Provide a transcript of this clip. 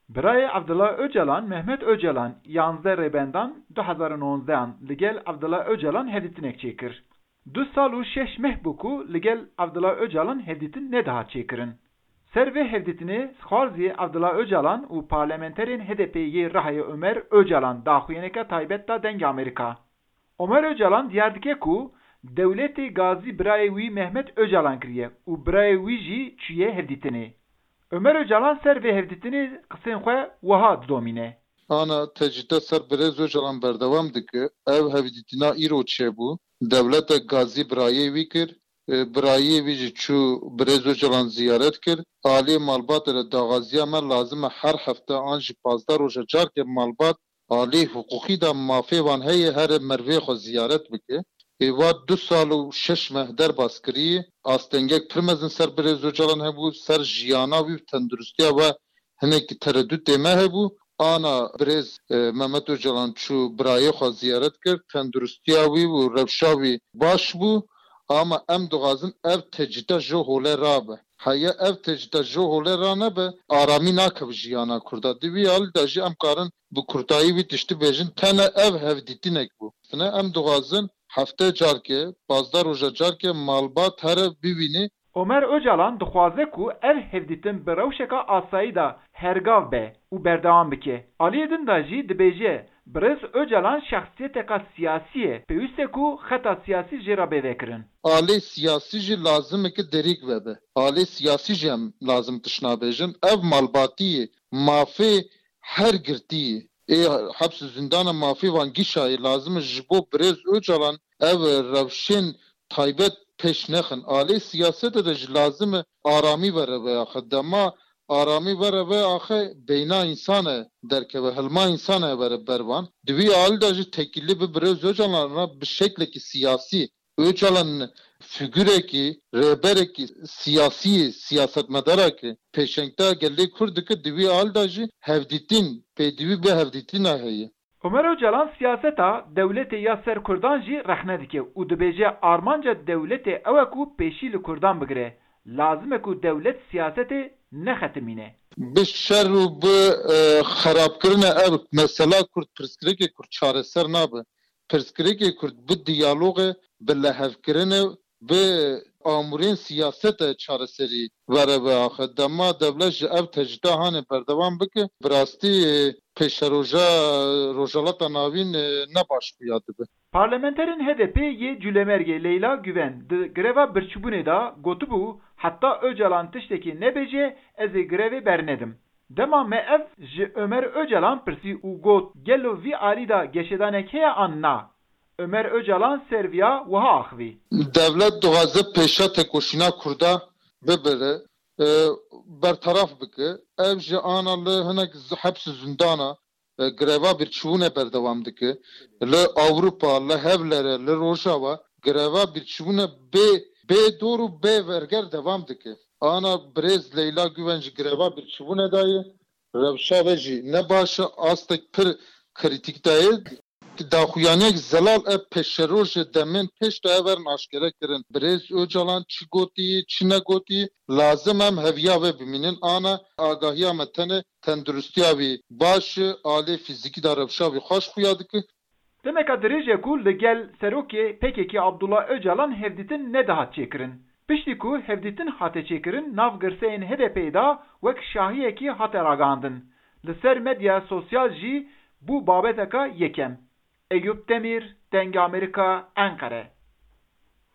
برای عبدالله Öcalan, Mehmet Öcalan 11 Rebendan 2019 لگل عبدالله Öcalan hevditinek çekir. 2 sal û 6 meh bûku ligel Abdullah Öcalan hevditin nedaha çêkirin. Ser vê hevditini xwarzî Abdullah Öcalan û parlamenterên HDP'yê Rahayê Ömer Öcalan daxuyaneke taybet da deng Amerîka. Ömer Öcalan diyar dike ku dewletê gazî birayê wî Mehmet Öcalan kiriye û birayê wî jî çûye hevditinê. Ömer Öcalan ser vê hevditinê qisên xwe wiha didomîne. Ana tecrüde ser Birêz Öcalan berdevam dike, ev hevdîtina îro çêbû. Devleta Gazî birayê wî kir, birayê wî jî çû Birêz Öcalan ziyaret kir. Alê malbatê re daxwaziya me lazim e her hefte an jî 15 roja carkê malbat alê hukukî da mafê wan heye here mervê xwe ziyaret bike. Êva 2 sal û 6 meh derbas kiriye. Astengek pir mezin ser Birêz Öcalan hebû, ser jiyana wî tendurustiya we hinekî tereddütê me hebû. Ana Birêz Mehmet Öcalan çû birayê xwe ziyaret kir, tendurustiya wî û rewşa wî baş bû, ama em dixwazin ev tecrüde ji holê rabe. Heye ev tecrüde ji holê ranabe, aramî nakeve jiyana Kurda. Di vî alî de jî em karin bi Kurdayî wî tiştî bêjin tene ev hevdîtînek bû. Em dixwazin hefte carkê, 15 roja carkê malbat here bibînî. Ömer Öcalan dixwaze ku ev hevdîtin bi rewşeka asayî da hergav be û berdewam bike. Aliyê din da jî dibêje Birêz Öcalan şexsiyeteka siyasî ye, pêwîst e ku xeta siyasî jê re bêvekirin. Alê siyasî jî lazim e ki derîk vebe. Alê siyasî jî em lazim tişnabêjin. Ev malbatiyê, mafê her girtiyê. Hepsî zindana mafê wan gîşayê lazim e ji bo Birêz Öcalan ev rewşên taybet pêş nexin. Alê siyasete de jî lazim e aramî vere ve axe dema aramî vere ve axe beyna însan e derkeve, hilma însan e vere bervan. Di vî alî de jî tekillî bi Birêz Öcalan re bi şeklekî siyasî Öcalan figürekî, rêberekî siyasî, siyasetmedarekî pêşengta gelê Kurd dike, di vî alî de jî hevdîtîn, pêdivî bi hevdîtîna heye. Ömer Öcalan siyaseta devletê ya ser Kurdan jî rexne dike û dibêje armanca devletê ew e ku pêşî li Kurdan bigire. Lazim e ku devlet siyasetê nexetimîne. Bi şer û bi xerabkirina ev mesela Kurd pirsgirêkê Kurd çareser nabe. Pirsgirêkê Kurd bi diyalogê, bi lehevkirinê, bi amûrên siyasete çareserî vere ve axe dema devlet ji ev tecrüde hane berdevam bike. Bi rastî pêşeroja Rojavata Navîn ne baş xuya dibe. Parlamenterên HDP yê Cülemergê Leyla Güven di greva birçîbûnê da gotibû heta Öcalan tiştekî nebêje ez ê grevê bernedim. Dema me ev ji Ömer Öcalan pirsî û got gelo vî alî da geşedanek heye an na. Ömer Öcalan serviya wiha axivî. Devlet dixwaze pêşa tekoşîna Kurda bibire, bertaraf bike. Ev ji ana li hinek hepsî zindana greva birçîbûnê berdewam dike. Li Awropa, li hevlere, li Rojava greva birçîbûnê bê dor û bê werger devam dike. Ana Birêz Leyla Güven ji greva birçîbûnê daye, rewşa ve jî ne baş e, astek pir kritik daye. Daxuyanek zelal ev peşeroj demin peş de everin aşkere kirin. Birêz Öcalan çi gotiye, çi ne gotiye, lazım em heviya ve biminin ana agahiya me tene tendurustiya wî baş e, alê fîzîkî da rewşa wî xweş xuya dike. Demeka dirêje ku li gel serokê PKK Abdullah Öcalan hevdîtin nedahat çêkirin. Piştî ku hevdîtin hate çêkirin nav girseyên HDP'yê da wek şahiyekî hate ragandin. Li ser medya sosyal jî bu babeteka yekem. Eyüp Demir, Deng Amerika, Ankara.